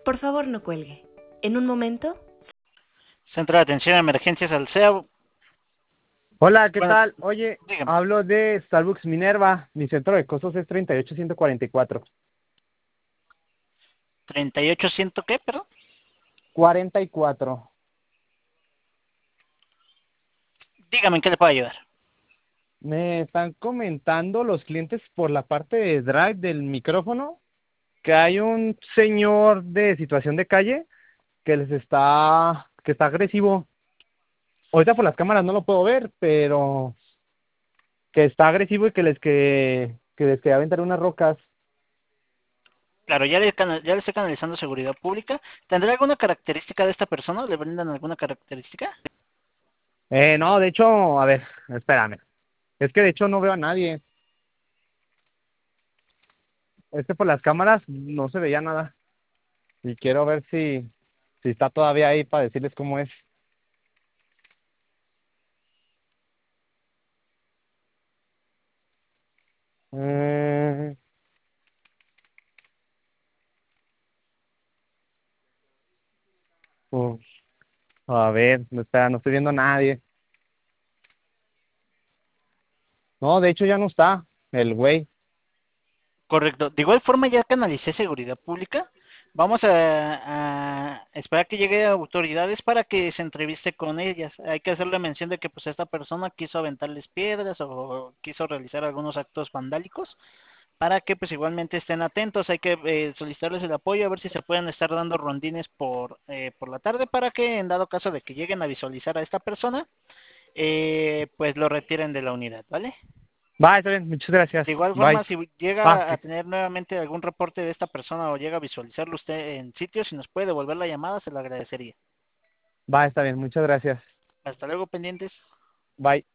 Por favor, no cuelgue. En un momento. Centro de Atención a Emergencias al CEA. Hola, ¿qué Bueno, tal? Oye, dígame. hablo de Starbucks Minerva. Mi centro de costos es 38144. 3800, ¿qué? Perdón. 44. Dígame en qué le puedo ayudar. Me están comentando los clientes por la parte de Drive del micrófono que hay un señor de situación de calle que está agresivo. Ahorita por las cámaras no lo puedo ver, pero que está agresivo y que les quería aventar unas rocas. Claro, ya le estoy canalizando seguridad pública. ¿Tendrá alguna característica de esta persona? ¿Le brindan alguna característica? No, de hecho, a ver, espérame. Es que de hecho no veo a nadie. Por las cámaras no se veía nada. Y quiero ver si está todavía ahí para decirles cómo es. Mm, uf, a ver, no, espera, no estoy viendo a nadie. No, de hecho ya no está el güey. Correcto. De igual forma ya canalicé seguridad pública. Vamos a esperar que llegue autoridades para que se entreviste con ellas. Hay que hacerle mención de que pues esta persona quiso aventarles piedras o quiso realizar algunos actos vandálicos para que pues igualmente estén atentos. Hay que solicitarles el apoyo a ver si se pueden estar dando rondines por la tarde para que en dado caso de que lleguen a visualizar a esta persona, pues lo retiren de la unidad, ¿vale? Va, está bien, muchas gracias. De igual Bye. forma, si Ah, llega a tener nuevamente algún reporte de esta persona o llega a visualizarlo usted en sitio, si nos puede devolver la llamada, se lo agradecería. va, está bien, muchas gracias. Hasta luego, pendientes. Bye.